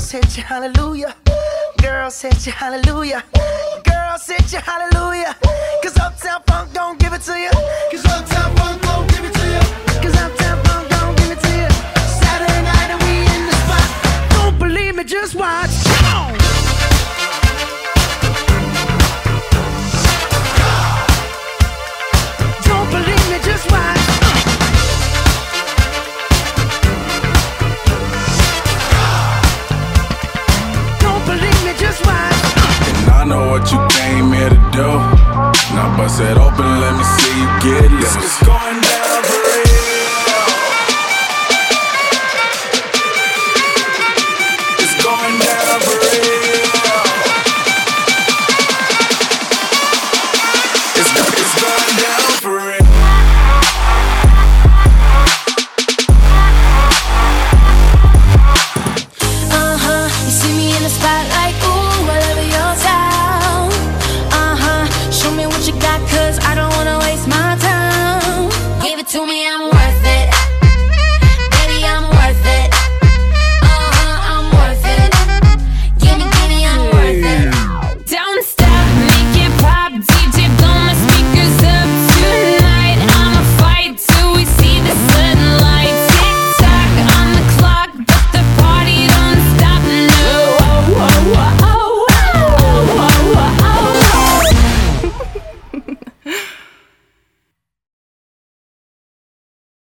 Girls hit you hallelujah. Girls hit you hallelujah. Girls hit you hallelujah. Cause Uptown Funk don't give it to you. Cause Uptown Funk don't give it to you. Cause Uptown Funk don't give it to you. Saturday night and we in the spot. Don't believe me, just watch. Come on. Don't believe me, just watch. Don't believe me, just watch. And I know what you came here to do. Now bust it open, let me see you get loose. It's going down for real. It's going down for real. It's going down for real. You see me in the spot.